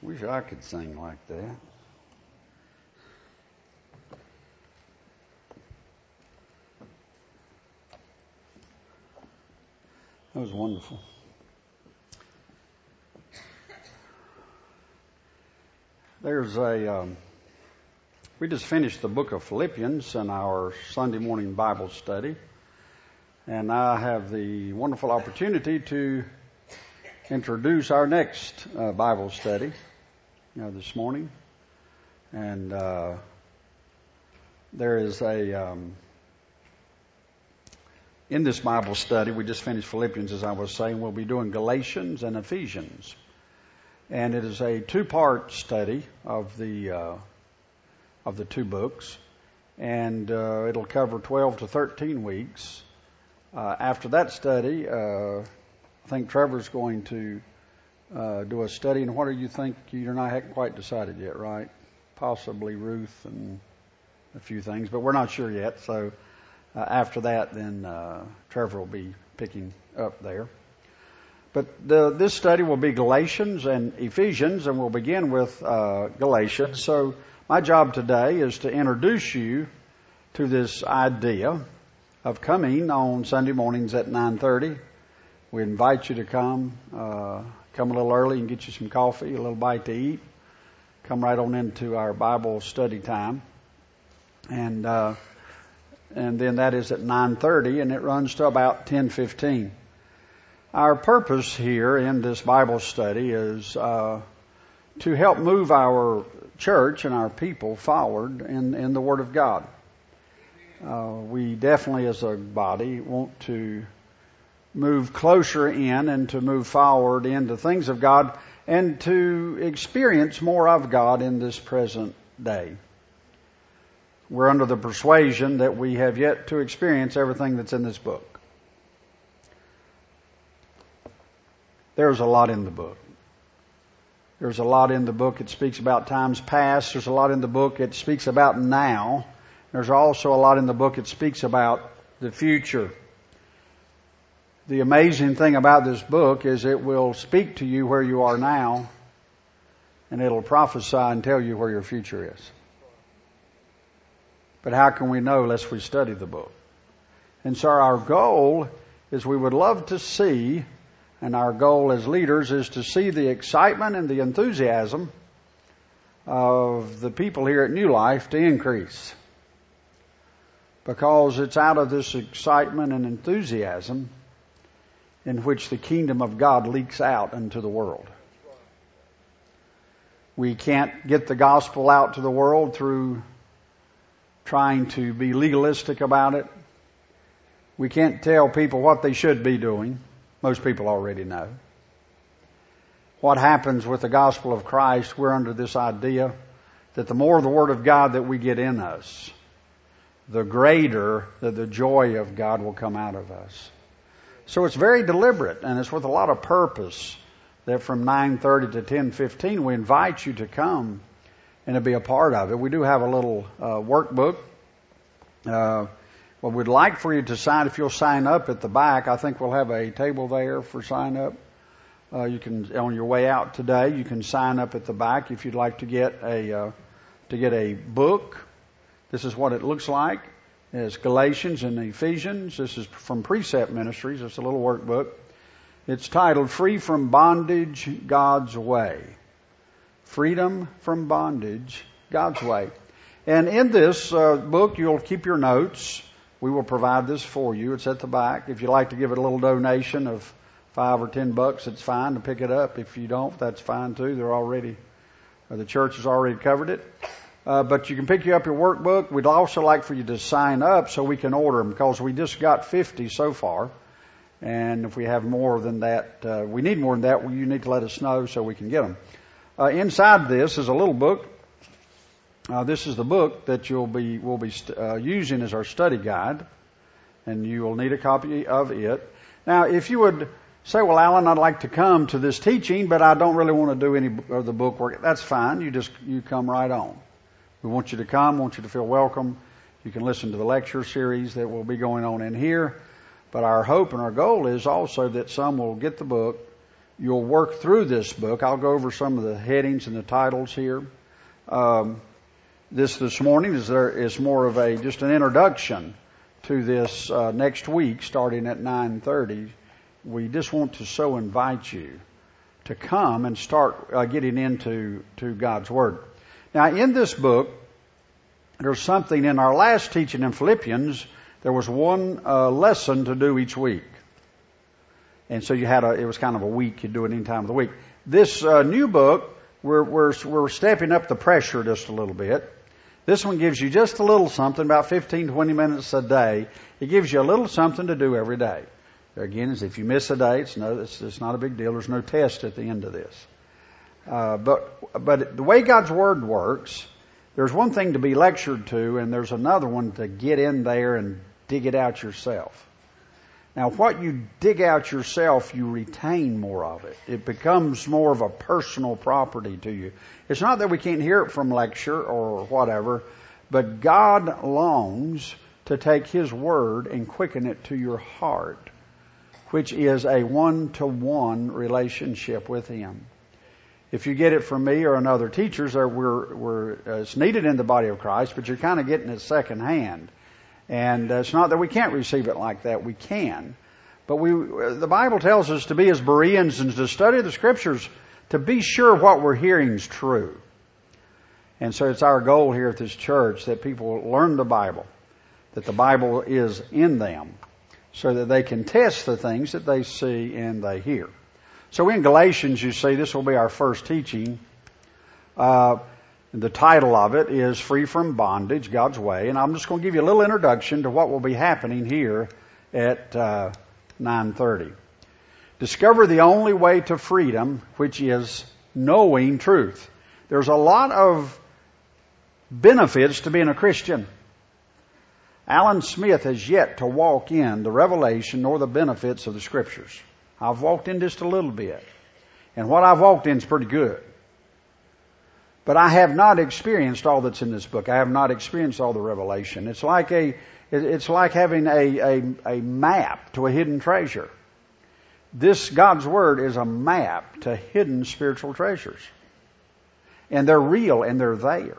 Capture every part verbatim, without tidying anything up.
Wish I could sing like that. That was wonderful. There's a, um, we just finished the book of Philippians in our Sunday morning Bible study. And I have the wonderful opportunity to introduce our next uh, Bible study you know, this morning. And uh, there is a, um, in this Bible study, we just finished Philippians, as I was saying, we'll be doing Galatians and Ephesians. And it is a two-part study of the uh, of the two books. And uh, it'll cover twelve to thirteen weeks. Uh, after that study, uh, I think Trevor's going to uh, do a study. And what do you think? You're not haven't quite decided yet, right? Possibly Ruth and a few things, but we're not sure yet. So uh, after that, then uh, Trevor will be picking up there. But the, this study will be Galatians and Ephesians, and we'll begin with uh, Galatians. So my job today is to introduce you to this idea of coming on Sunday mornings at nine thirty. We invite you to come, uh, come a little early and get you some coffee, a little bite to eat. Come right on into our Bible study time. And uh, and then that is at nine thirty, and it runs to about ten fifteen. Our purpose here in this Bible study is uh, to help move our church and our people forward in, in the Word of God. Uh, we definitely as a body want to move closer in and to move forward into things of God and to experience more of God in this present day. We're under the persuasion that we have yet to experience everything that's in this book. There's a lot in the book. There's a lot in the book that speaks about times past. There's a lot in the book that speaks about now. There's also a lot in the book that speaks about the future. The amazing thing about this book is it will speak to you where you are now, and it'll prophesy and tell you where your future is. But how can we know unless we study the book? And so our goal is we would love to see, and our goal as leaders is to see the excitement and the enthusiasm of the people here at New Life to increase. Because it's out of this excitement and enthusiasm in which the kingdom of God leaks out into the world. We can't get the gospel out to the world through trying to be legalistic about it. We can't tell people what they should be doing. Most people already know. What happens with the gospel of Christ, we're under this idea that the more of the Word of God that we get in us, the greater that the joy of God will come out of us. So it's very deliberate, and it's with a lot of purpose that from nine thirty to ten fifteen we invite you to come and to be a part of it. We do have a little uh, workbook. Uh, Well, we'd like for you to sign. If you'll sign up at the back, I think we'll have a table there for sign up. Uh, you can, on your way out today, you can sign up at the back if you'd like to get a uh, to get a book. This is what it looks like. It's Galatians and Ephesians. This is from Precept Ministries. It's a little workbook. It's titled "Free from Bondage, God's Way." Freedom from bondage, God's way. And in this uh, book, you'll keep your notes. We will provide this for you. It's at the back. If you'd like to give it a little donation of five or ten bucks, it's fine to pick it up. If you don't, that's fine too. They're already, or the church has already covered it. Uh, but you can pick you up your workbook. We'd also like for you to sign up so we can order them, because we just got fifty so far. And if we have more than that, uh, we need more than that, well, you need to let us know so we can get them. Uh, inside this is a little book. Uh, this is the book that you'll be will be st- uh, using as our study guide, and you will need a copy of it. Now, if you would say, "Well, Alan, I'd like to come to this teaching, but I don't really want to do any of the book work," that's fine. You just you come right on. We want you to come. Want you to feel welcome. You can listen to the lecture series that will be going on in here. But our hope and our goal is also that some will get the book, you'll work through this book. I'll go over some of the headings and the titles here. Um, this this morning is there is more of a just an introduction to this uh, next week, starting at nine thirty. We just want to so invite you to come and start uh, getting into to God's Word. Now, in this book, there's something in our last teaching in Philippians. There was one uh, lesson to do each week. And so you had a, it was kind of a week. You'd do it any time of the week. This uh, new book, we're, we're, we're stepping up the pressure just a little bit. This one gives you just a little something, about fifteen, twenty minutes a day. It gives you a little something to do every day. There again, is if you miss a day, it's no, it's, it's not a big deal. There's no test at the end of this. Uh, but, but the way God's Word works, there's one thing to be lectured to, and there's another one to get in there and dig it out yourself. Now, what you dig out yourself, you retain more of it. It becomes more of a personal property to you. It's not that we can't hear it from lecture or whatever, but God longs to take His Word and quicken it to your heart, which is a one-to-one relationship with Him. If you get it from me or another teachers, we're, we're, uh, it's needed in the body of Christ, but you're kind of getting it secondhand. And uh, it's not that we can't receive it like that. We can. But we, uh, the Bible tells us to be as Bereans and to study the Scriptures to be sure what we're hearing is true. And so it's our goal here at this church that people learn the Bible, that the Bible is in them, so that they can test the things that they see and they hear. So in Galatians, you see, this will be our first teaching. Uh, The title of it is Free from Bondage, God's Way. And I'm just going to give you a little introduction to what will be happening here at uh, nine thirty. Discover the only way to freedom, which is knowing truth. There's a lot of benefits to being a Christian. Alan Smith has yet to walk in the revelation or the benefits of the Scriptures. I've walked in just a little bit. And what I've walked in is pretty good. But I have not experienced all that's in this book. I have not experienced all the revelation. It's like a, it's like having a, a, a map to a hidden treasure. This God's Word is a map to hidden spiritual treasures. And they're real and they're there.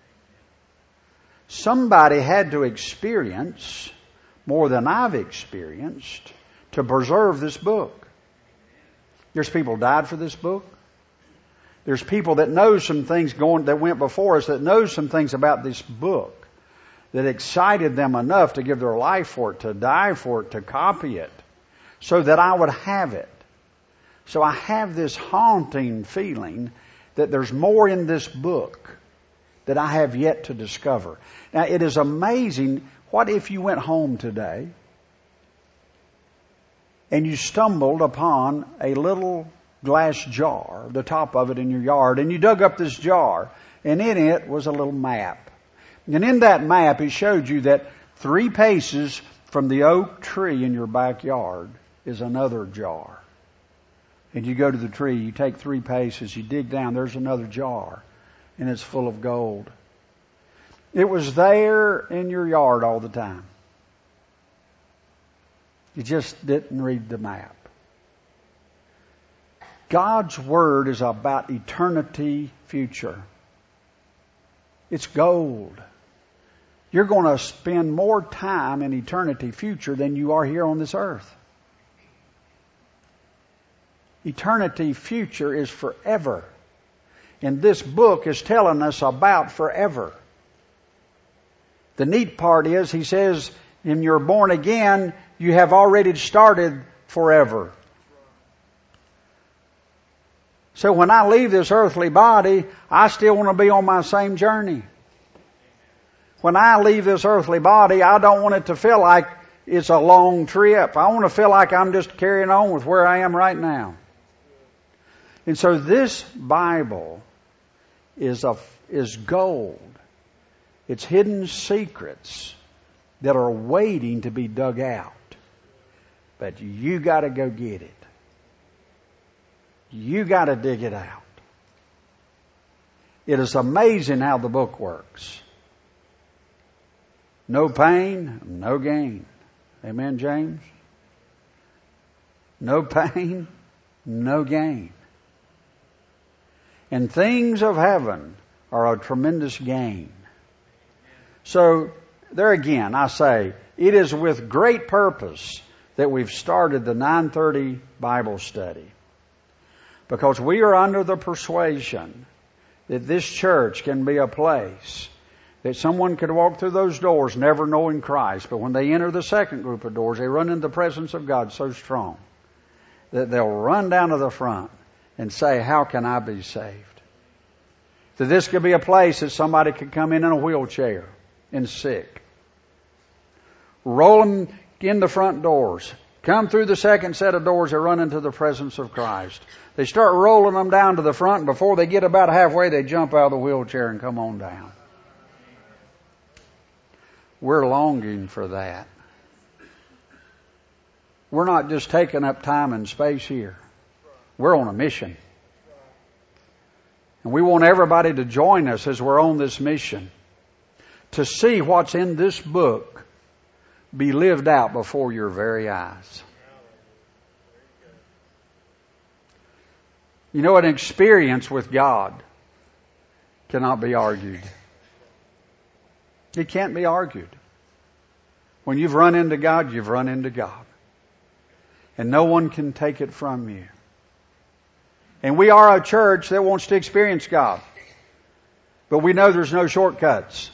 Somebody had to experience more than I've experienced to preserve this book. There's people died for this book. There's people that know some things going that went before us that know some things about this book that excited them enough to give their life for it, to die for it, to copy it, so that I would have it. So I have this haunting feeling that there's more in this book that I have yet to discover. Now, it is amazing. What if you went home today and you stumbled upon a little glass jar, the top of it in your yard, and you dug up this jar, and in it was a little map. And in that map, it showed you that three paces from the oak tree in your backyard is another jar. And you go to the tree, you take three paces, you dig down, there's another jar, and it's full of gold. It was there in your yard all the time. You just didn't read the map. God's Word is about eternity future. It's gold. You're going to spend more time in eternity future than you are here on this earth. Eternity future is forever. And this book is telling us about forever. The neat part is, he says, when you're born again, you have already started forever. So when I leave this earthly body, I still want to be on my same journey. When I leave this earthly body, I don't want it to feel like it's a long trip. I want to feel like I'm just carrying on with where I am right now. And so this Bible is a, is gold. It's hidden secrets that are waiting to be dug out. But you got to go get it. You got to dig it out. It is amazing how the book works. No pain, no gain. Amen, James? No pain, no gain. And things of heaven are a tremendous gain. So, there again, I say, it is with great purpose that we've started the nine thirty Bible study. Because we are under the persuasion that this church can be a place that someone could walk through those doors never knowing Christ, but when they enter the second group of doors, they run into the presence of God so strong that they'll run down to the front and say, how can I be saved? That this could be a place that somebody could come in in a wheelchair and sick. Roll them in the front doors. Come through the second set of doors, they run into the presence of Christ. They start rolling them down to the front, and before they get about halfway, they jump out of the wheelchair and come on down. We're longing for that. We're not just taking up time and space here. We're on a mission. And we want everybody to join us as we're on this mission to see what's in this book be lived out before your very eyes. You know, an experience with God cannot be argued. It can't be argued. When you've run into God, you've run into God. And no one can take it from you. And we are a church that wants to experience God. But we know there's no shortcuts.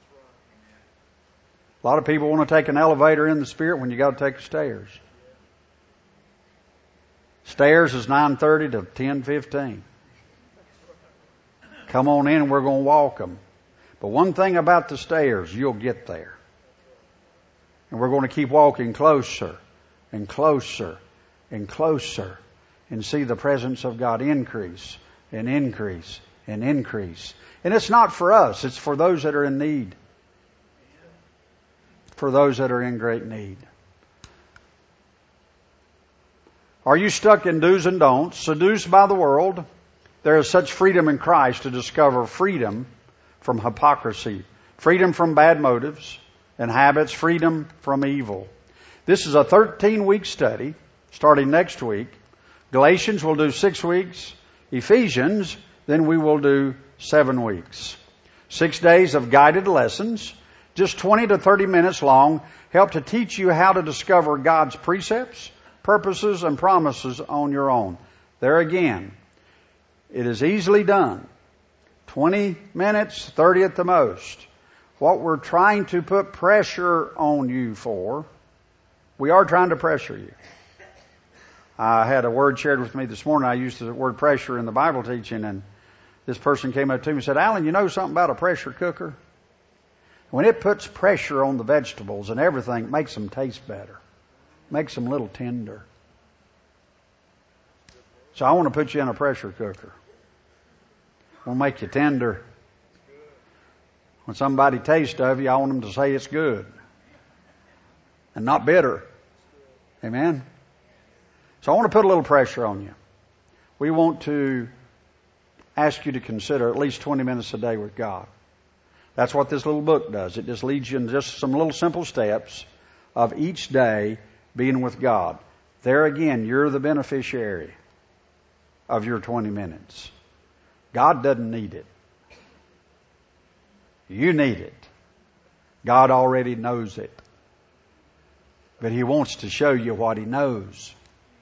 A lot of people want to take an elevator in the Spirit when you got to take the stairs. Stairs is nine thirty to ten fifteen. Come on in and we're going to walk them. But one thing about the stairs, you'll get there. And we're going to keep walking closer and closer and closer and see the presence of God increase and increase and increase. And it's not for us. It's for those that are in need. For those that are in great need. Are you stuck in do's and don'ts, seduced by the world? There is such freedom in Christ to discover freedom from hypocrisy, freedom from bad motives and habits, freedom from evil. This is a thirteen-week study starting next week. Galatians will do six weeks. Ephesians, then we will do seven weeks. Six days of guided lessons, just twenty to thirty minutes long, help to teach you how to discover God's precepts, purposes, and promises on your own. There again, it is easily done. twenty minutes, thirty at the most. What we're trying to put pressure on you for, we are trying to pressure you. I had a word shared with me this morning. I used the word pressure in the Bible teaching, and this person came up to me and said, Alan, you know something about a pressure cooker? When it puts pressure on the vegetables and everything, it makes them taste better. Makes them a little tender. So I want to put you in a pressure cooker. We'll make you tender. When somebody tastes of you, I want them to say it's good. And not bitter. Amen? So I want to put a little pressure on you. We want to ask you to consider at least twenty minutes a day with God. That's what this little book does. It just leads you in just some little simple steps of each day being with God. There again, you're the beneficiary of your twenty minutes. God doesn't need it. You need it. God already knows it. But He wants to show you what He knows.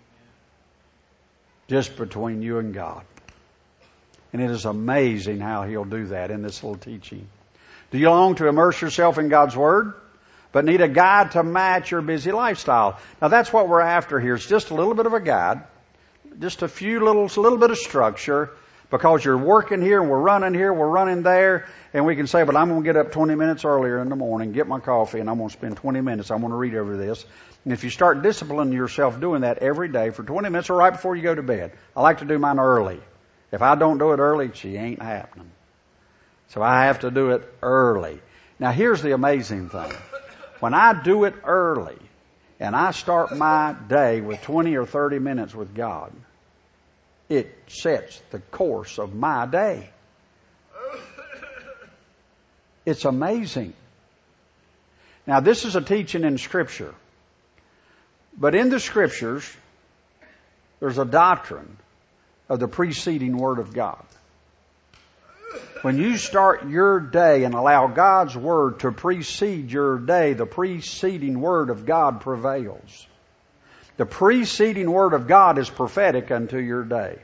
Just between you and God. And it is amazing how He'll do that in this little teaching. Do you long to immerse yourself in God's Word, but need a guide to match your busy lifestyle? Now that's what we're after here. It's just a little bit of a guide. Just a few little, a little bit of structure. Because you're working here and we're running here, we're running there, and we can say, but I'm going to get up twenty minutes earlier in the morning, get my coffee, and I'm going to spend twenty minutes. I'm going to read over this. And if you start disciplining yourself doing that every day for twenty minutes or right before you go to bed. I like to do mine early. If I don't do it early, she ain't happening. So I have to do it early. Now here's the amazing thing. When I do it early, and I start my day with twenty or thirty minutes with God, it sets the course of my day. It's amazing. Now, this is a teaching in Scripture. But in the Scriptures, There's a doctrine of the preceding Word of God. When you start your day and allow God's Word to precede your day, the preceding Word of God prevails. The preceding Word of God is prophetic unto your day.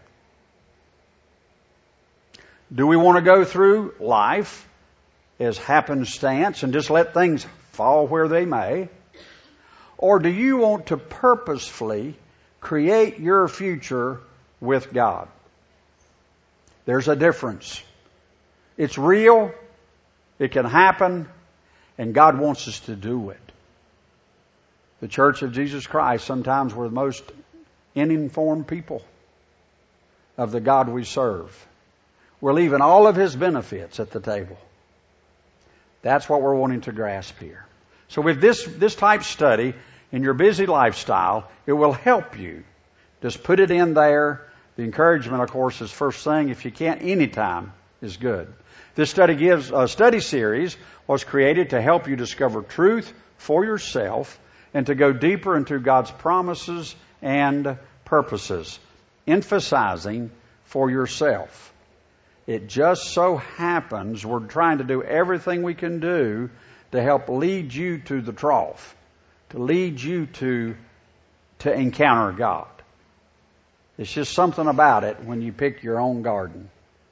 Do we want to go through life as happenstance and just let things fall where they may? Or do you want to purposefully create your future with God? There's a difference. It's real, it can happen, and God wants us to do it. The Church of Jesus Christ, sometimes we're the most uninformed people of the God we serve. We're leaving all of His benefits at the table. That's what we're wanting to grasp here. So with this, this type study in your busy lifestyle, it will help you. Just put it in there. The encouragement, of course, is first thing. If you can't, anytime is good. This study gives a study series was created to help you discover truth for yourself and to go deeper into God's promises and purposes, emphasizing for yourself. It just so happens we're trying to do everything we can do to help lead you to the trough, to lead you to, to encounter God. It's just something about it when you pick your own garden.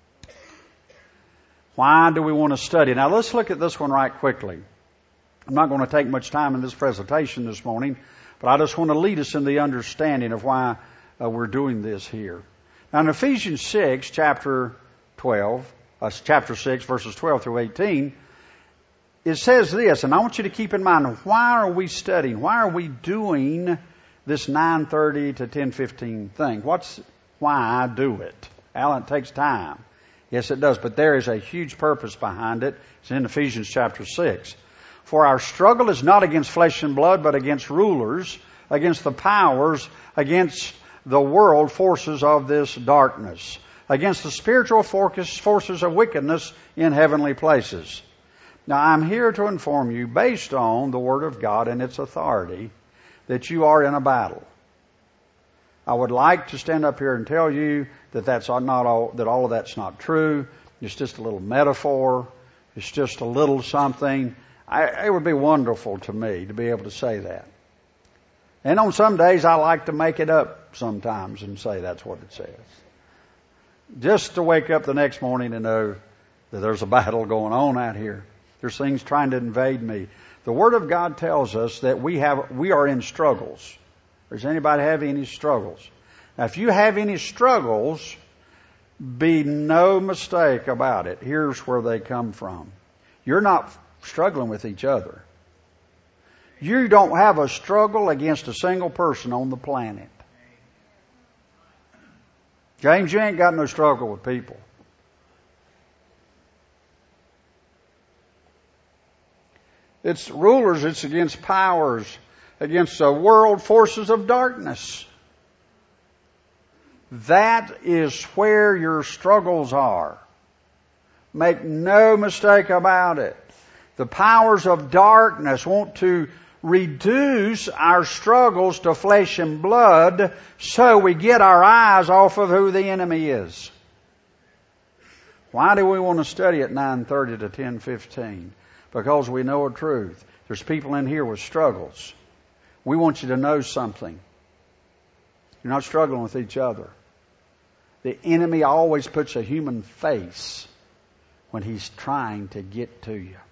Why do we want to study? Now let's look at this one right quickly. I'm not going to take much time in this presentation this morning, but I just want to lead us in the understanding of why uh, we're doing this here. Now in Ephesians six, chapter twelve, uh, chapter six, verses twelve through eighteen, it says this, and I want you to keep in mind, why are we studying? Why are we doing this nine thirty to ten fifteen thing? What's why I do it? Alan, it takes time. Yes, it does, but there is a huge purpose behind it. It's in Ephesians chapter six. For our struggle is not against flesh and blood, but against rulers, against the powers, against the world forces of this darkness, against the spiritual forces of wickedness in heavenly places. Now, I'm here to inform you, based on the Word of God and its authority, that you are in a battle. I would like to stand up here and tell you that that's not all, that all of that's not true. It's just a little metaphor. It's just a little something. I, it would be wonderful to me to be able to say that. And on some days I like to make it up sometimes and say that's what it says. Just to wake up the next morning and know that there's a battle going on out here. There's things trying to invade me. The Word of God tells us that we have, we are in struggles. Does anybody have any struggles? Now, if you have any struggles, be no mistake about it. Here's where they come from. You're not struggling with each other. You don't have a struggle against a single person on the planet. James, you ain't got no struggle with people. It's rulers, it's against powers, against the world forces of darkness. That is where your struggles are. Make no mistake about it. The powers of darkness want to reduce our struggles to flesh and blood so we get our eyes off of who the enemy is. Why do we want to study at nine thirty to ten fifteen? Because we know a truth. There's people in here with struggles. We want you to know something. You're not struggling with each other. The enemy always puts a human face when he's trying to get to you.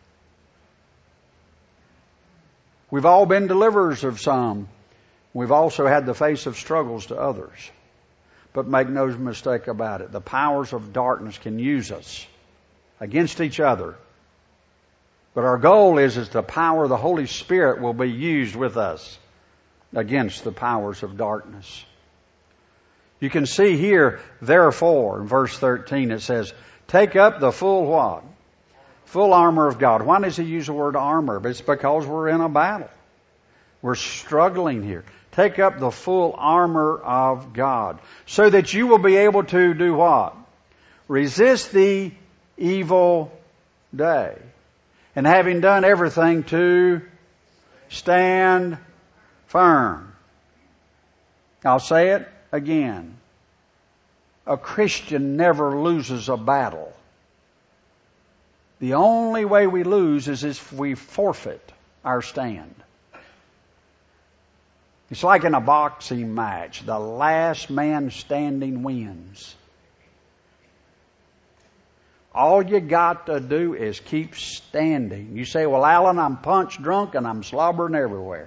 We've all been deliverers of some. We've also had the face of struggles to others. But make no mistake about it. The powers of darkness can use us against each other. But our goal is, is the power of the Holy Spirit will be used with us against the powers of darkness. You can see here, therefore, in verse thirteen, it says, take up the full what? Full armor of God. Why does he use the word armor? But it's because we're in a battle. We're struggling here. Take up the full armor of God so that you will be able to do what? Resist the evil day. And having done everything, to stand firm. I'll say it. again, a Christian never loses a battle. The only way we lose is if we forfeit our stand. It's like in a boxing match. The last man standing wins. All you got to do is keep standing. You say, well, Alan, I'm punch drunk and I'm slobbering everywhere.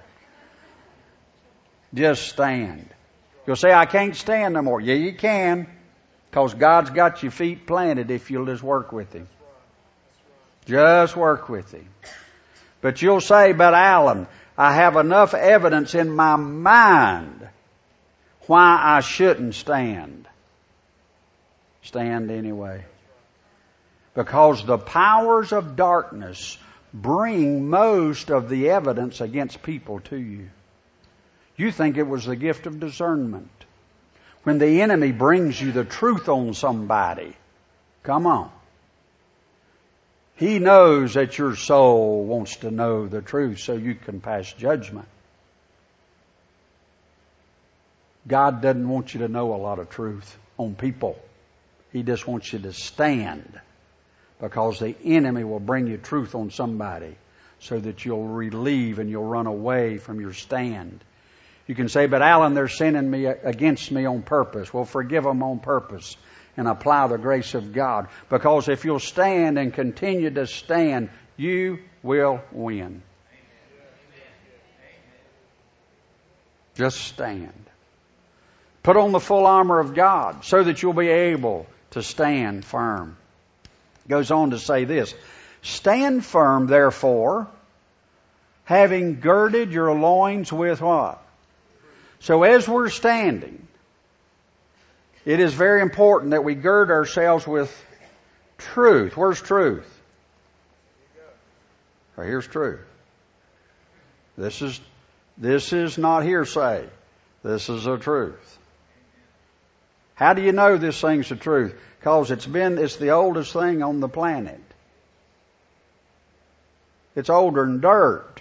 Just stand. You'll say, I can't stand no more. Yeah, you can. Because God's got your feet planted if you'll just work with Him. Just work with Him. But you'll say, but Alan, I have enough evidence in my mind why I shouldn't stand. Stand anyway. Because the powers of darkness bring most of the evidence against people to you. You think it was the gift of discernment. When the enemy brings you the truth on somebody, come on. He knows that your soul wants to know the truth so you can pass judgment. God doesn't want you to know a lot of truth on people. He just wants you to stand, because the enemy will bring you truth on somebody so that you'll relieve and you'll run away from your stand. You can say, but Alan, they're sinning me against me on purpose. Well, forgive them on purpose and apply the grace of God. Because if you'll stand and continue to stand, you will win. Just stand. Put on the full armor of God so that you'll be able to stand firm. Goes on to say this. Stand firm, therefore, having girded your loins with what? So as we're standing, it is very important that we gird ourselves with truth. Where's truth? Well, here's truth. This is, this is not hearsay. This is the truth. How do you know this thing's the truth? Because it's been, it's the oldest thing on the planet. It's older than dirt.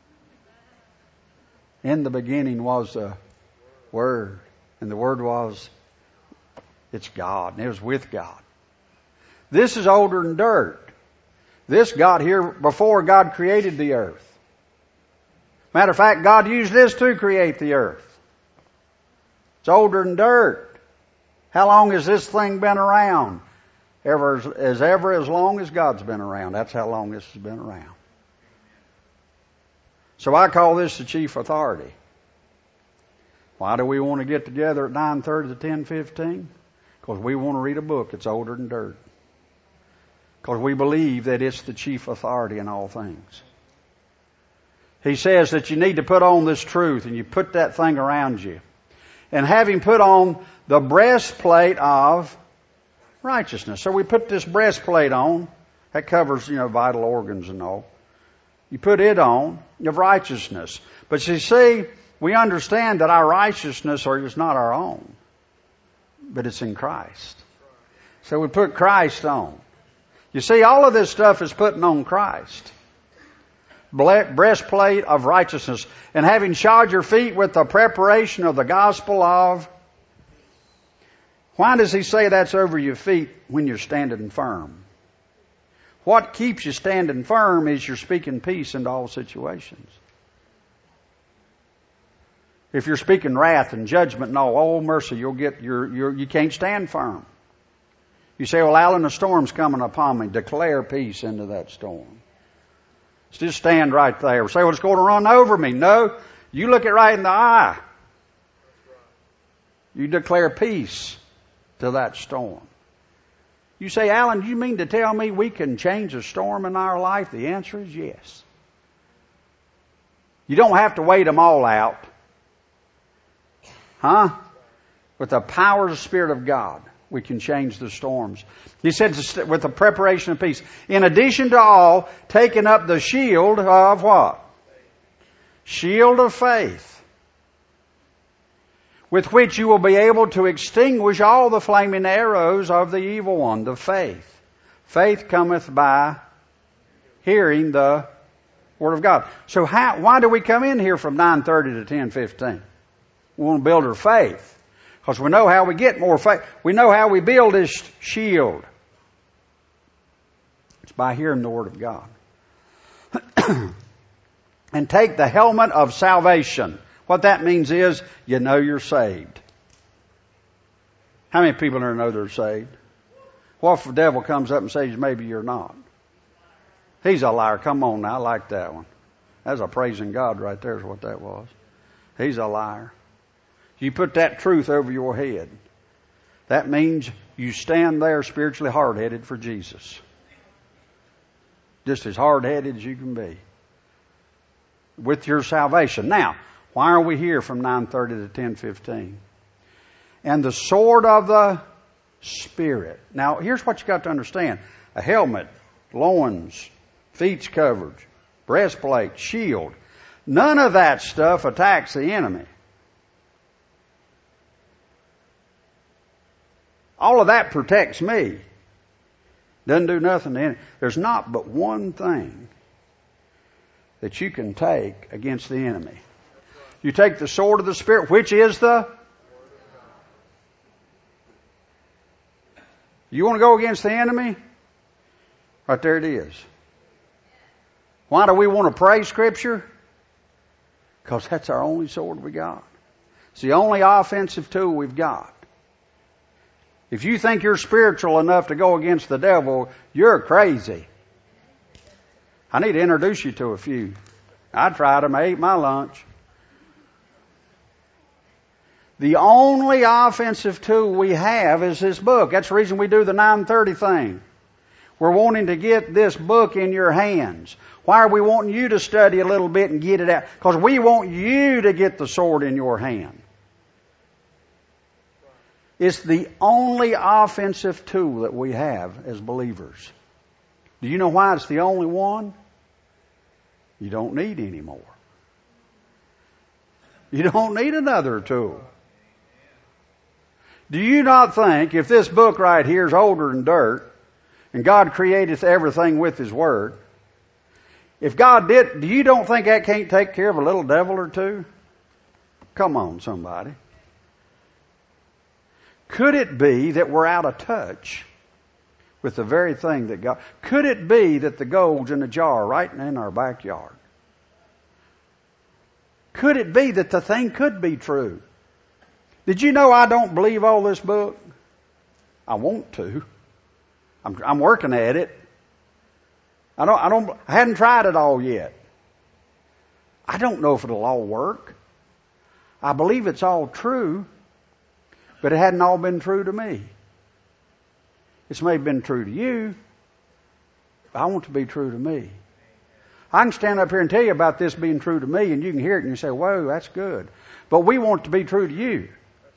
In the beginning was the Word. And the Word was, it's God. And it was with God. This is older than dirt. This got here before God created the earth. Matter of fact, God used this to create the earth. It's older than dirt. How long has this thing been around? Ever as, as ever as long as God's been around. That's how long this has been around. So I call this the chief authority. Why do we want to get together at nine thirty to ten fifteen? Because we want to read a book that's older than dirt. Because we believe that it's the chief authority in all things. He says that you need to put on this truth, and you put that thing around you. And having put on the breastplate of righteousness. So we put this breastplate on. That covers, you know, vital organs and all. You put it on, of righteousness. But you see, we understand that our righteousness is not our own, but it's in Christ. So we put Christ on. You see, all of this stuff is putting on Christ. Breastplate of righteousness. And having shod your feet with the preparation of the gospel of... Why does he say that's over your feet when you're standing firm? What keeps you standing firm is you're speaking peace into all situations. If you're speaking wrath and judgment and all, oh mercy, you'll get your, your, you can't stand firm. You say, well, Alan, the storm's coming upon me. Declare peace into that storm. Just stand right there. Say, well, it's going to run over me. No, you look it right in the eye. You declare peace to that storm. You say, Alan, do you mean to tell me we can change a storm in our life? The answer is yes. You don't have to wait them all out. Huh? With the power of the Spirit of God, we can change the storms. He said with the preparation of peace. In addition to all, taking up the shield of what? Shield of faith. With which you will be able to extinguish all the flaming arrows of the evil one, the faith. Faith cometh by hearing the Word of God. So how, why do we come in here from nine thirty to ten fifteen? We want to build our faith. Because we know how we get more faith. We know how we build this shield. It's by hearing the Word of God. And take the helmet of salvation. What that means is you know you're saved. How many people here know they're saved? What if the devil comes up and says maybe you're not? He's a liar. Come on now, I like that one. That's a praising God right there is what that was. He's a liar. You put that truth over your head. That means you stand there spiritually hard-headed for Jesus. Just as hard-headed as you can be. With your salvation. Now, why are we here from nine thirty to ten fifteen? And the sword of the Spirit. Now, here's what you got to understand. A helmet, loins, feet's covered, breastplate, shield. None of that stuff attacks the enemy. All of that protects me. Doesn't do nothing to enemy. There's not but one thing that you can take against the enemy. You take the sword of the Spirit, which is the... You want to go against the enemy? Right there it is. Why do we want to pray Scripture? Because that's our only sword we got. It's the only offensive tool we've got. If you think you're spiritual enough to go against the devil, you're crazy. I need to introduce you to a few. I tried them. I ate my lunch. The only offensive tool we have is this book. That's the reason we do the nine thirty thing. We're wanting to get this book in your hands. Why are we wanting you to study a little bit and get it out? Because we want you to get the sword in your hand. It's the only offensive tool that we have as believers. Do you know why it's the only one? You don't need any more. You don't need another tool. Do you not think if this book right here is older than dirt, and God created everything with His Word, if God did, do you don't think that can't take care of a little devil or two? Come on, somebody. Could it be that we're out of touch with the very thing that God... Could it be that the gold's in a jar right in our backyard? Could it be that the thing could be true? Did you know I don't believe all this book? I want to. I'm, I'm working at it. I don't, I don't, I hadn't tried it all yet. I don't know if it'll all work. I believe it's all true, but it hadn't all been true to me. It's maybe been true to you, but I want it to be true to me. I can stand up here and tell you about this being true to me, and you can hear it and you say, whoa, that's good. But we want it to be true to you.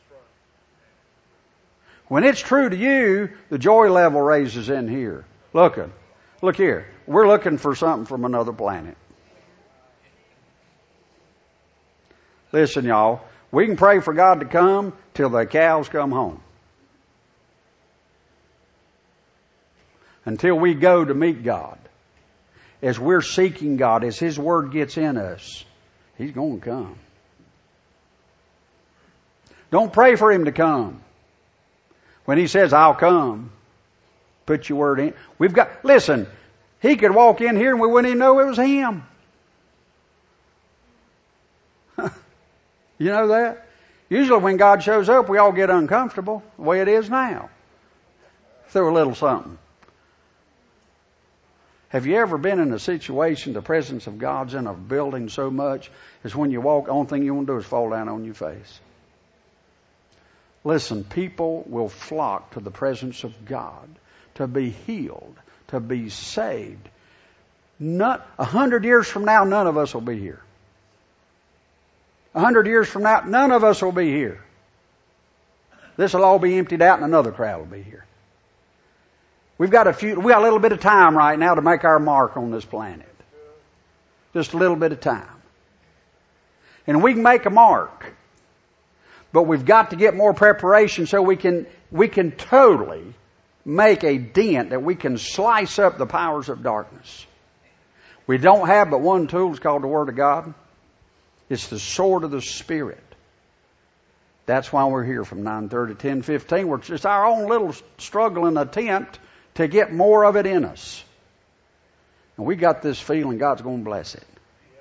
When it's true to you, the joy level raises in here. Look, look here. We're looking for something from another planet. Listen, y'all. We can pray for God to come till the cows come home. Until we go to meet God. As we're seeking God, as His Word gets in us, He's going to come. Don't pray for Him to come. When He says, I'll come, put your word in. We've got, listen, He could walk in here and we wouldn't even know it was Him. You know that? Usually when God shows up, we all get uncomfortable, the way it is now. Throw a little something. Have you ever been in a situation the presence of God's in a building so much as when you walk, the only thing you want to do is fall down on your face? Listen, people will flock to the presence of God to be healed, to be saved. Not, a hundred years from now, none of us will be here. A hundred years from now, none of us will be here. This will all be emptied out and another crowd will be here. We've got a few, we got a little bit of time right now to make our mark on this planet. Just a little bit of time. And we can make a mark. But we've got to get more preparation so we can, we can totally make a dent, that we can slice up the powers of darkness. We don't have but one tool. It's called the Word of God. It's the sword of the Spirit. That's why we're here from nine thirty to ten fifteen. We're just our own little struggling attempt to get more of it in us. And we got this feeling God's going to bless it.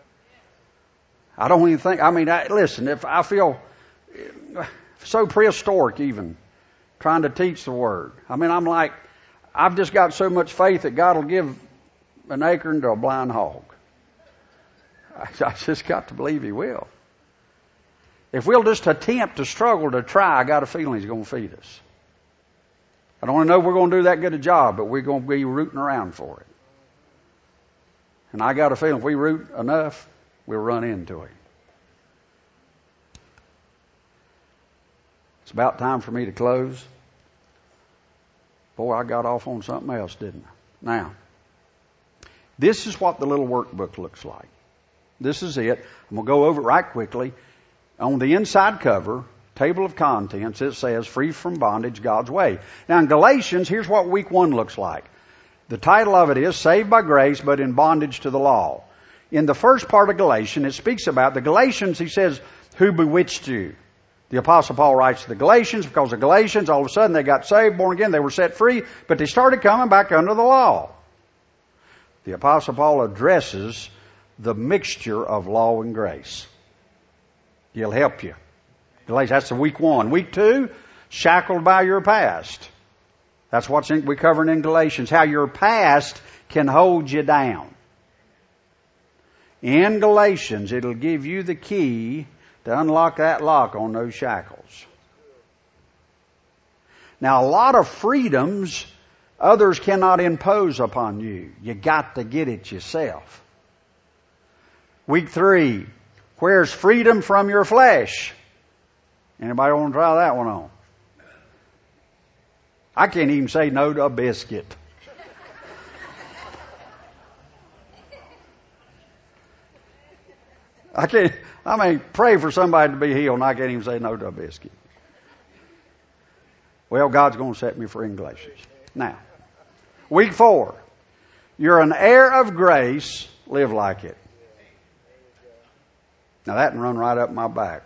I don't even think, I mean, I, listen, if I feel so prehistoric even, trying to teach the Word. I mean, I'm like, I've just got so much faith that God will give an acorn to a blind hog. I, I just got to believe He will. If we'll just attempt to struggle to try, I got a feeling He's going to feed us. I don't know if we're going to do that good a job, but we're going to be rooting around for it. And I got a feeling if we root enough, we'll run into Him. It's about time for me to close. Boy, I got off on something else, didn't I? Now, this is what the little workbook looks like. This is it. I'm going to go over it right quickly. On the inside cover, table of contents, it says, Free from Bondage, God's Way. Now in Galatians, here's what week one looks like. The title of it is Saved by Grace, but in Bondage to the Law. In the first part of Galatians, it speaks about the Galatians, he says, who bewitched you? The Apostle Paul writes to the Galatians because the Galatians, all of a sudden, they got saved, born again, they were set free, but they started coming back under the law. The Apostle Paul addresses the mixture of law and grace. He'll help you. Galatians, that's the week one. Week two, shackled by your past. That's what we're covering in Galatians, how your past can hold you down. In Galatians, it'll give you the key to unlock that lock on those shackles. Now, a lot of freedoms others cannot impose upon you. You got to get it yourself. Week three, where's freedom from your flesh? Anybody want to try that one on? I can't even say no to a biscuit. I can't, I mean, pray for somebody to be healed and I can't even say no to a biscuit. Well, God's going to set me free in Galatians. Now, week four. You're an heir of grace, live like it. Now that can run right up my back.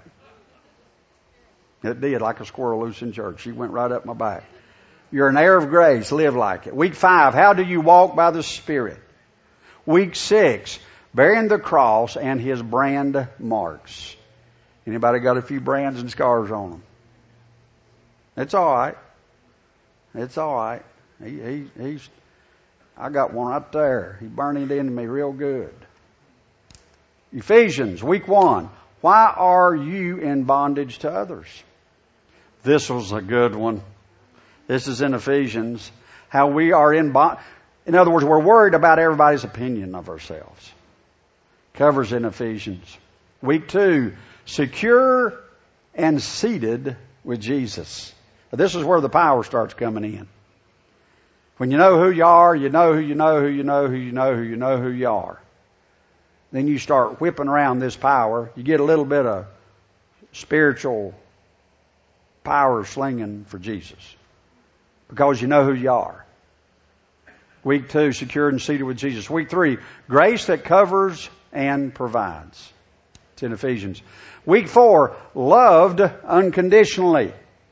It did, like a squirrel loose in church. She went right up my back. You're an heir of grace, live like it. Week five, how do you walk by the Spirit? Week six, bearing the cross and His brand marks. Anybody got a few brands and scars on them? It's all right. It's all right. He, he, he's, I got one right there. He burned it into me real good. Ephesians, week one. Why are you in bondage to others? This was a good one. This is in Ephesians. How we are in bondage. In other words, we're worried about everybody's opinion of ourselves. Covers in Ephesians. Week two, secure and seated with Jesus. Now, this is where the power starts coming in. When you know who you are, you know who you know who you know who you know who you know who you are. Then you start whipping around this power. You get a little bit of spiritual power slinging for Jesus. Because you know who you are. Week two, secured and seated with Jesus. Week three, grace that covers and provides. It's in Ephesians. Week four, loved unconditionally.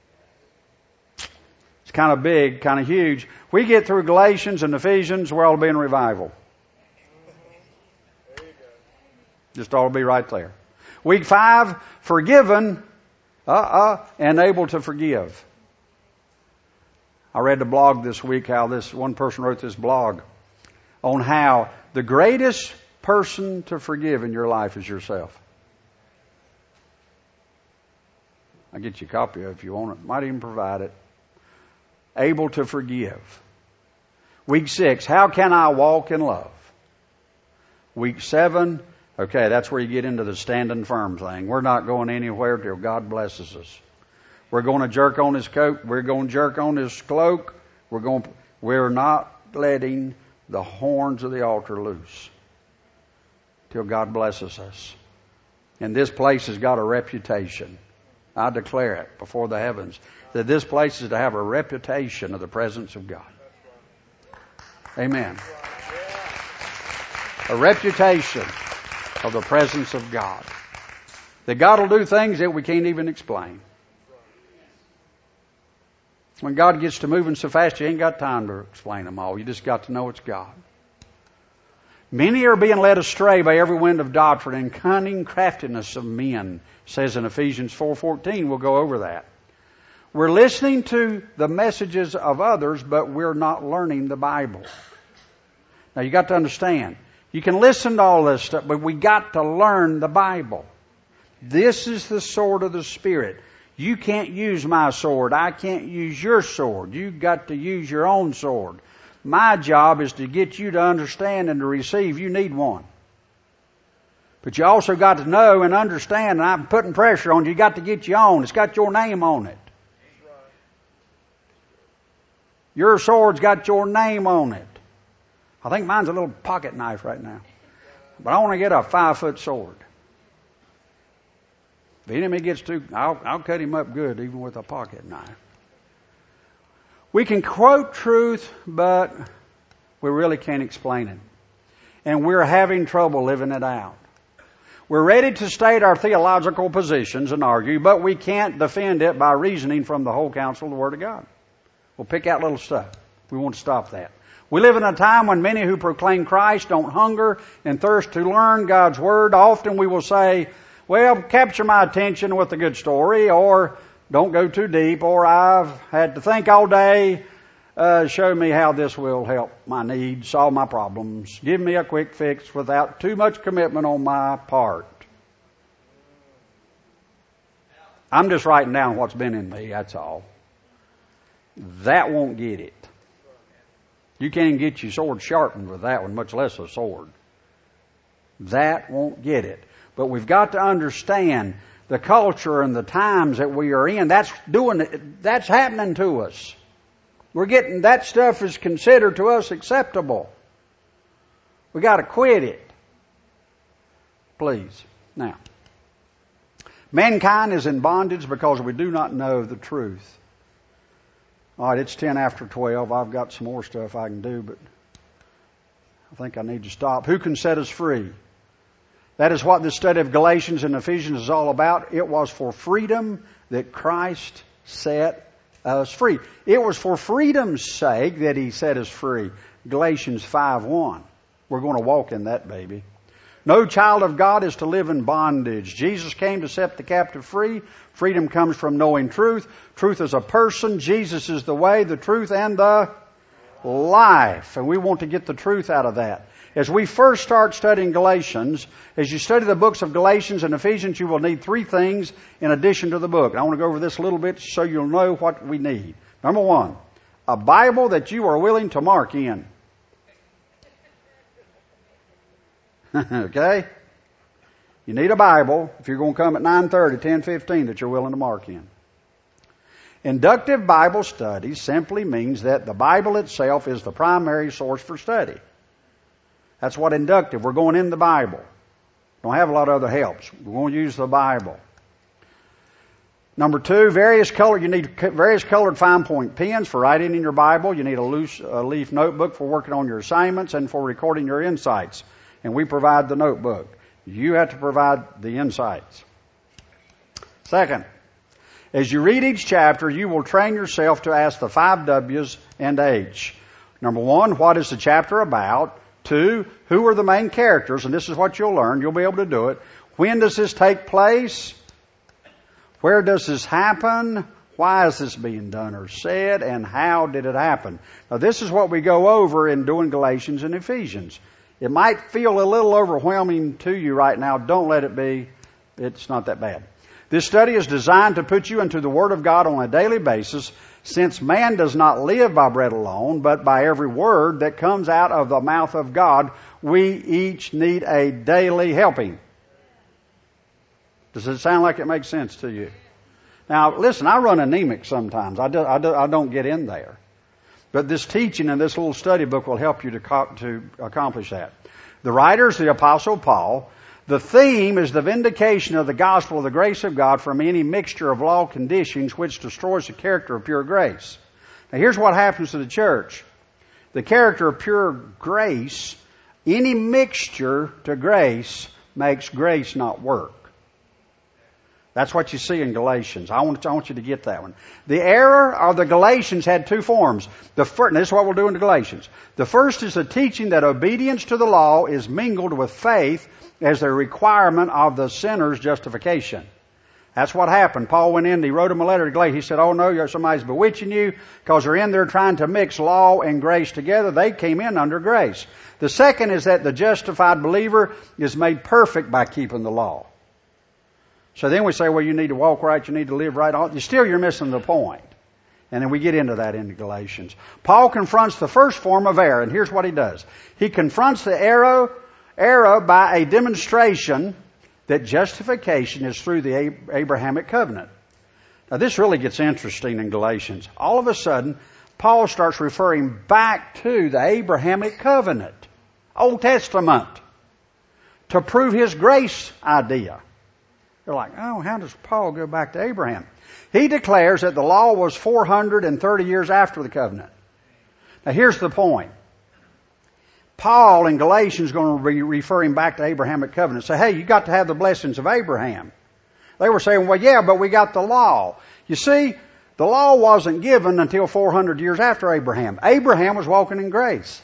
It's kind of big, kind of huge. We get through Galatians and Ephesians, we're all be in revival. Just ought to be right there. Week five, forgiven, uh-uh, and able to forgive. I read the blog this week how this one person wrote this blog on how the greatest person to forgive in your life is yourself. I'll get you a copy of it if you want it. Might even provide it. Able to forgive. Week six, how can I walk in love? Week seven, okay, that's where you get into the standing firm thing. We're not going anywhere till God blesses us. We're going to jerk on His coat. We're going to jerk on His cloak. We're going. We're not letting the horns of the altar loose till God blesses us. And this place has got a reputation. I declare it before the heavens that this place is to have a reputation of the presence of God. Amen. A reputation of the presence of God. That God will do things that we can't even explain. When God gets to moving so fast, you ain't got time to explain them all. You just got to know it's God. Many are being led astray by every wind of doctrine and cunning craftiness of men, says in Ephesians four fourteen. We'll go over that. We're listening to the messages of others, but we're not learning the Bible. Now you got to understand, you can listen to all this stuff, but we got to learn the Bible. This is the sword of the Spirit. You can't use my sword. I can't use your sword. You've got to use your own sword. My job is to get you to understand and to receive. You need one. But you also got to know and understand, and I'm putting pressure on you, you got to get your own. It's got your name on it. Your sword's got your name on it. I think mine's a little pocket knife right now. But I want to get a five-foot sword. If the enemy gets too, I'll, I'll cut him up good, even with a pocket knife. We can quote truth, but we really can't explain it. And we're having trouble living it out. We're ready to state our theological positions and argue, but we can't defend it by reasoning from the whole counsel of the Word of God. We'll pick out little stuff. We want to stop that. We live in a time when many who proclaim Christ don't hunger and thirst to learn God's Word. Often we will say, well, capture my attention with a good story, or don't go too deep, or I've had to think all day. Uh, show me how this will help my needs, solve my problems. Give me a quick fix without too much commitment on my part. I'm just writing down what's been in me, that's all. That won't get it. You can't even get your sword sharpened with that one, much less a sword. That won't get it. But we've got to understand the culture and the times that we are in. That's doing it. That's happening to us. We're getting, that stuff is considered to us acceptable. We got to quit it. Please. Now, mankind is in bondage because we do not know the truth. All right, it's ten after twelve. I've got some more stuff I can do, but I think I need to stop. Who can set us free? That is what this study of Galatians and Ephesians is all about. It was for freedom that Christ set us free. It was for freedom's sake that He set us free. Galatians five one. We're going to walk in that baby. No child of God is to live in bondage. Jesus came to set the captive free. Freedom comes from knowing truth. Truth is a person. Jesus is the way, the truth, and the life. And we want to get the truth out of that. As we first start studying Galatians, as you study the books of Galatians and Ephesians, you will need three things in addition to the book. And I want to go over this a little bit so you'll know what we need. Number one, a Bible that you are willing to mark in. Okay? You need a Bible if you're going to come at nine thirty, ten fifteen that you're willing to mark in. Inductive Bible study simply means that the Bible itself is the primary source for study. That's what inductive. We're going in the Bible. Don't have a lot of other helps. We're going to use the Bible. Number two, various color. You need various colored fine point pens for writing in your Bible. You need a loose uh, leaf notebook for working on your assignments and for recording your insights. And we provide the notebook. You have to provide the insights. Second, as you read each chapter, you will train yourself to ask the five W's and H. Number one, what is the chapter about? Two, who are the main characters? And this is what you'll learn. You'll be able to do it. When does this take place? Where does this happen? Why is this being done or said? And how did it happen? Now, this is what we go over in doing Galatians and Ephesians. It might feel a little overwhelming to you right now. Don't let it be. It's not that bad. This study is designed to put you into the Word of God on a daily basis, since man does not live by bread alone, but by every word that comes out of the mouth of God. We each need a daily helping. Does it sound like it makes sense to you? Now, listen, I run anemic sometimes. I, do, I, do, I don't get in there. But this teaching and this little study book will help you to, co- to accomplish that. The writer is the Apostle Paul. The theme is the vindication of the gospel of the grace of God from any mixture of law conditions which destroys the character of pure grace. Now here's what happens to the church. The character of pure grace, any mixture to grace makes grace not work. That's what you see in Galatians. I want, I want you to get that one. The error of the Galatians had two forms. The first, and this is what we'll do in the Galatians. The first is the teaching that obedience to the law is mingled with faith as a requirement of the sinner's justification. That's what happened. Paul went in, he wrote him a letter to Galatians. He said, oh no, somebody's bewitching you because they're in there trying to mix law and grace together. They came in under grace. The second is that the justified believer is made perfect by keeping the law. So then we say, well, you need to walk right, you need to live right. Still, you're missing the point. And then we get into that in Galatians. Paul confronts the first form of error, and here's what he does. He confronts the error, error by a demonstration that justification is through the Abrahamic covenant. Now, this really gets interesting in Galatians. All of a sudden, Paul starts referring back to the Abrahamic covenant, Old Testament, to prove his grace idea. You're like, oh, how does Paul go back to Abraham? He declares that the law was four hundred thirty years after the covenant. Now here's the point. Paul in Galatians is going to be referring back to Abrahamic covenant. Say, hey, you got to have the blessings of Abraham. They were saying, well, yeah, but we got the law. You see, the law wasn't given until four hundred years after Abraham. Abraham was walking in grace.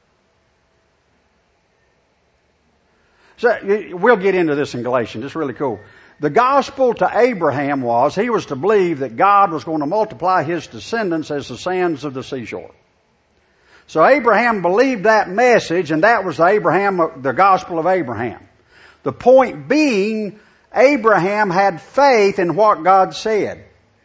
So we'll get into this in Galatians. It's really cool. The gospel to Abraham was he was to believe that God was going to multiply his descendants as the sands of the seashore. So Abraham believed that message, and that was the Abraham, the gospel of Abraham. The point being, Abraham had faith in what God said.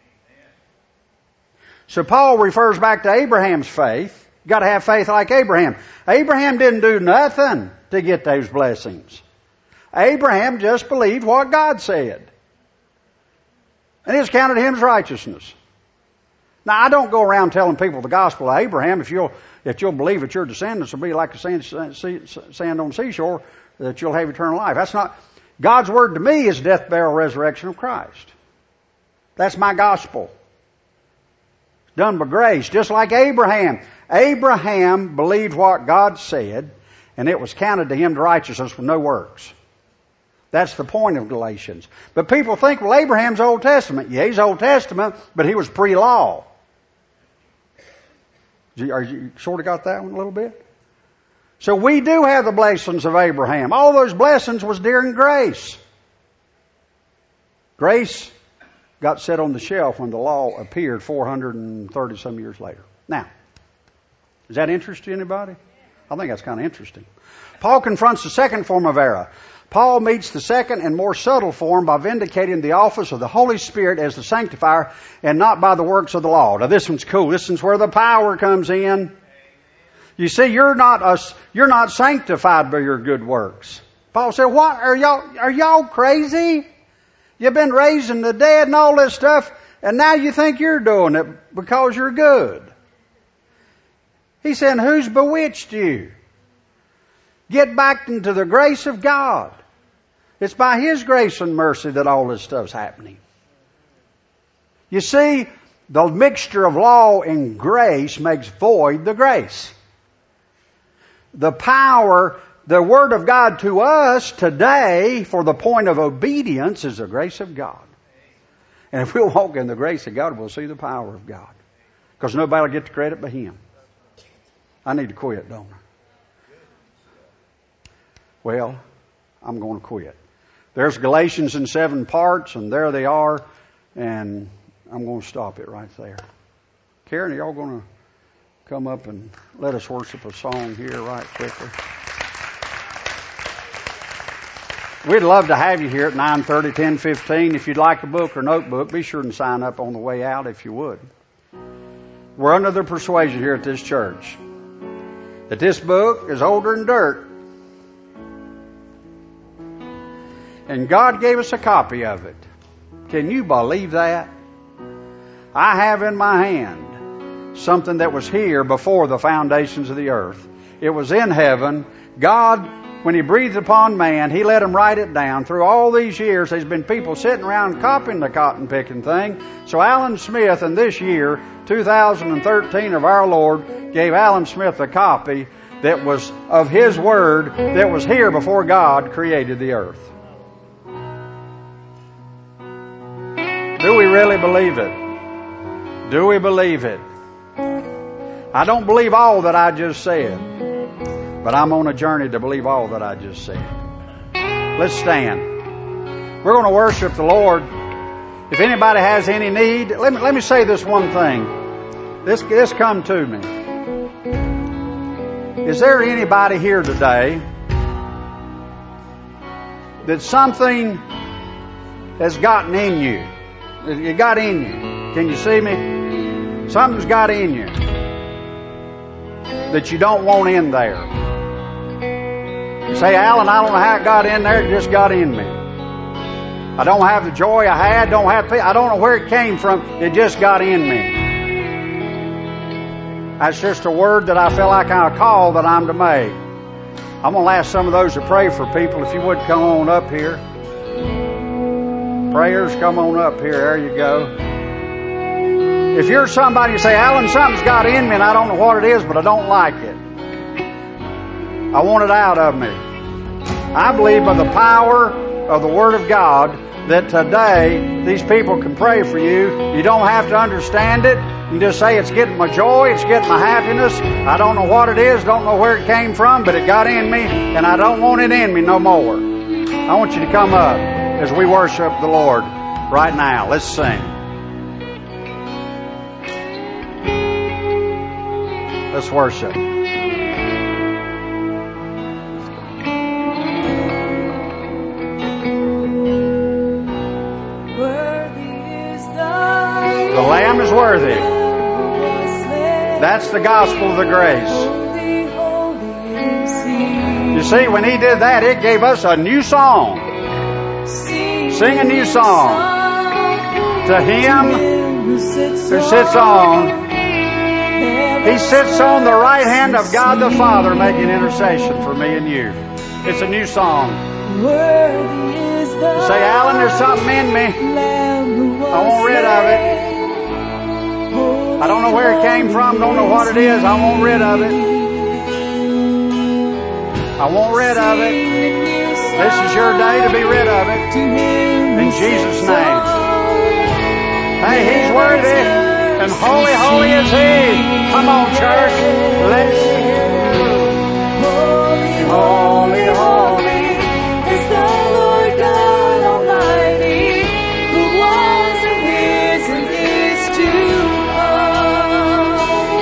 So Paul refers back to Abraham's faith. You got to have faith like Abraham. Abraham didn't do nothing to get those blessings. Abraham just believed what God said. And it's counted him as righteousness. Now, I don't go around telling people the gospel of Abraham. If you'll, if you'll believe that your descendants will be like the sand, sand on the seashore, that you'll have eternal life. That's not, God's word to me is death, burial, resurrection of Christ. That's my gospel. Done by grace, just like Abraham. Abraham believed what God said, and it was counted to him to righteousness with no works. That's the point of Galatians. But people think, well, Abraham's Old Testament. Yeah, he's Old Testament, but he was pre-law. Are you sort of got that one a little bit? So we do have the blessings of Abraham. All those blessings was during grace. Grace got set on the shelf when the law appeared four hundred thirty some years later. Now, does that interest you, anybody? I think that's kind of interesting. Paul confronts the second form of error. Paul meets the second and more subtle form by vindicating the office of the Holy Spirit as the sanctifier and not by the works of the law. Now this one's cool. This one's where the power comes in. You see, you're not a, you're not sanctified by your good works. Paul said, what? Are y'all, are y'all crazy? You've been raising the dead and all this stuff, and now you think you're doing it because you're good. He said, who's bewitched you? Get back into the grace of God. It's by His grace and mercy that all this stuff's happening. You see, the mixture of law and grace makes void the grace. The power, the Word of God to us today for the point of obedience is the grace of God. And if we'll walk in the grace of God, we'll see the power of God. Because nobody will get the credit but Him. I need to quit, don't I? Well, I'm going to quit. There's Galatians in seven parts, and there they are, and I'm going to stop it right there. Karen, are y'all going to come up and let us worship a song here right quickly? We'd love to have you here at nine thirty, ten fifteen. If you'd like a book or notebook, be sure and sign up on the way out if you would. We're under the persuasion here at this church that this book is older than dirt. And God gave us a copy of it. Can you believe that? I have in my hand something that was here before the foundations of the earth. It was in heaven. God, when He breathed upon man, He let him write it down. Through all these years, there's been people sitting around copying the cotton picking thing. So Alan Smith, in this year, two thousand thirteen of our Lord, gave Alan Smith a copy that was of His Word that was here before God created the earth. really believe it? Do we believe it? I don't believe all that I just said, but I'm on a journey to believe all that I just said. Let's stand. We're going to worship the Lord. If anybody has any need, let me, let me say this one thing. This, this come to me. Is there anybody here today that something has gotten in you? It got in you. Can you see me? Something's got in you that you don't want in there. You say, Alan, I don't know how it got in there. It just got in me. I don't have the joy I had. Don't have. I don't know where it came from. It just got in me. That's just a word that I feel like I call that I'm to make. I'm going to ask some of those to pray for people. If you would come on up here. Prayers, come on up here. There you go. If you're somebody you say, Alan, something's got in me and I don't know what it is, but I don't like it. I want it out of me. I believe by the power of the Word of God that today these people can pray for you. You don't have to understand it. You just say, it's getting my joy, it's getting my happiness. I don't know what it is, don't know where it came from, but it got in me and I don't want it in me no more. I want you to come up as we worship the Lord right now. Let's sing. Let's worship. The Lamb is worthy. That's the gospel of the grace. You see, when He did that, it gave us a new song. Sing a new song. To Him who sits on, He sits on the right hand of God the Father making intercession for me and you. It's a new song. Say, Alan, there's something in me. I want rid of it. I don't know where it came from, don't know what it is. I want rid of it. I want rid of it. This is your day to be rid of it. In Jesus' name. Hey, He's worthy. And holy, holy is He. Come on, church. Let's holy, holy is the Lord God Almighty, who was and is and is to come.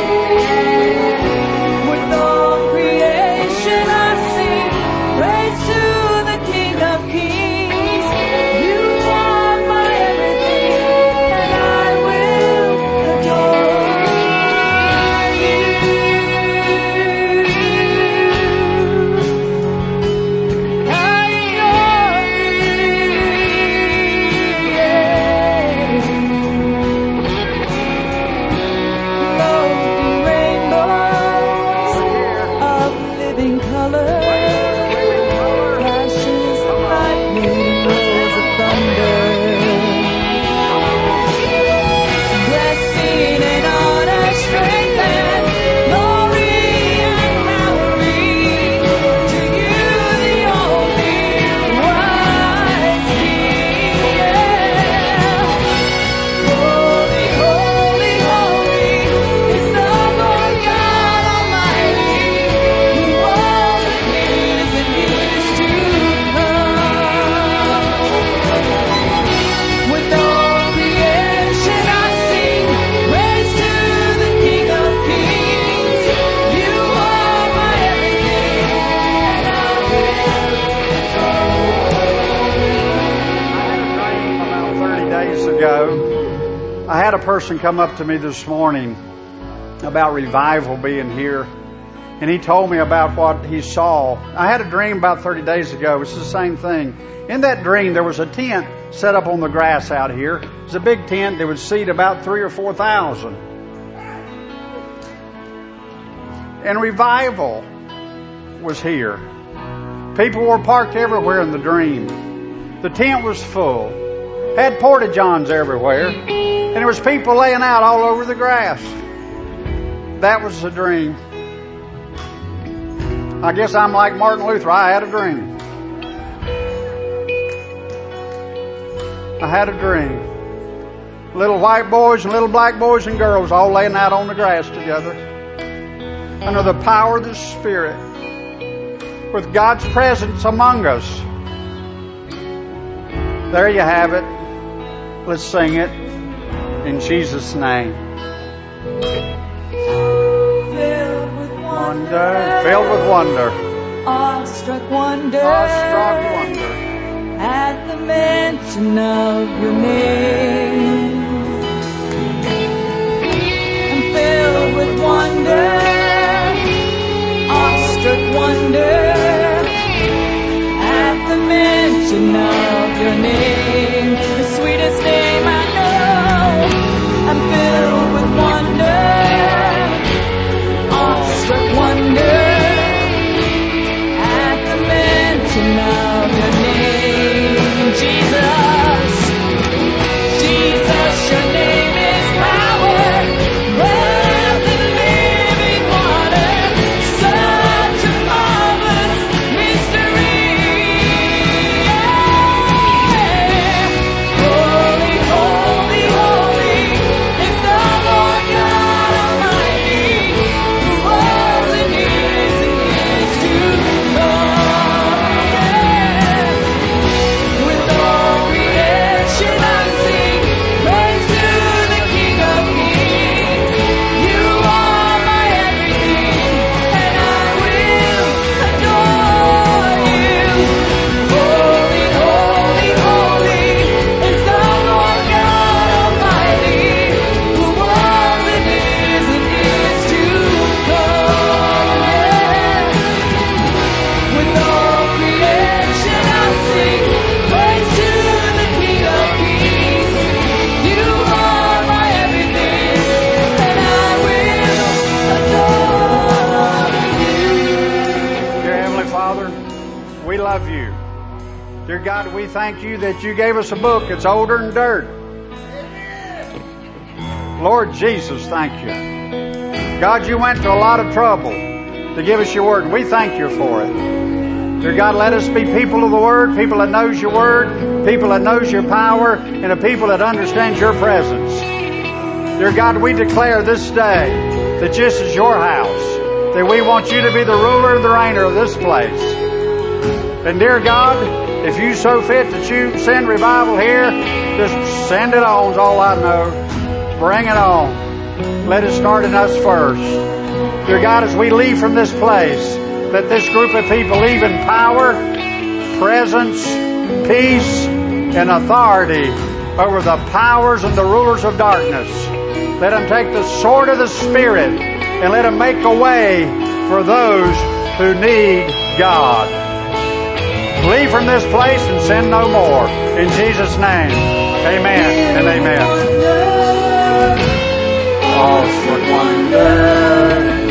With all creation I sing praise to the King of Kings. You are my everything, and I will adore you. I adore you, yeah. Floating rainbows of living color, flashes of lightning, rolls of thunder. Blessing and honor, strength and glory and power to you, the only wise King. Holy, holy, holy is the Lord God Almighty, who was and is and is to come. With all creation I sing praise to the King of Kings. You are my everything, and I will About thirty days ago, I had a person come up to me this morning about revival being here, and he told me about what he saw. I had a dream about thirty days ago. It's the same thing. In that dream, there was a tent set up on the grass out here. It was a big tent that would seat about three or four thousand. And revival was here. People were parked everywhere in the dream. The tent was full. Had porta-johns everywhere. And there was people laying out all over the grass. That was the dream. I guess I'm like Martin Luther. I had a dream. I had a dream. Little white boys and little black boys and girls all laying out on the grass together. Under the power of the Spirit. With God's presence among us. There you have it. Let's sing it in Jesus' name. Filled with wonder, Filled with wonder, awestruck wonder, awestruck wonder, at the mention of your name. I'm filled with wonder, awestruck wonder, at the mention of your name, the sweetest name I know. I'm filled with wonder, awestruck wonder, at the mention of your name, Jesus. Jesus, your name is power, breath and living water, such a marvelous mystery. Holy, holy, holy is the Lord God Almighty, who was and is and is to come. With all creation I sing praise to the King of Kings. You are my everything, and I will adore you. Holy, holy, holy is the Lord God Almighty, who was and is and is to come. With all creation I sing praise to the King of Kings. You are my everything, and I will adore you. Dear Heavenly Father, we love you. Dear God, we thank you that you gave us a book that's older than dirt. Lord Jesus, thank you. God, you went to a lot of trouble to give us your word, and we thank you for it. Dear God, let us be people of the word, people that knows your word, people that knows your power, and a people that understands your presence. Dear God, we declare this day that this is your house, that we want you to be the ruler and the reigner of this place. And dear God, if you so fit that you send revival here, just send it on is all I know. Bring it on. Let it start in us first. Dear God, as we leave from this place, let this group of people leave in power, presence, peace, and authority over the powers and the rulers of darkness. Let them take the sword of the Spirit and let them make a way for those who need God. Leave from this place and sin no more. In Jesus' name, amen and amen. Awestruck wonder.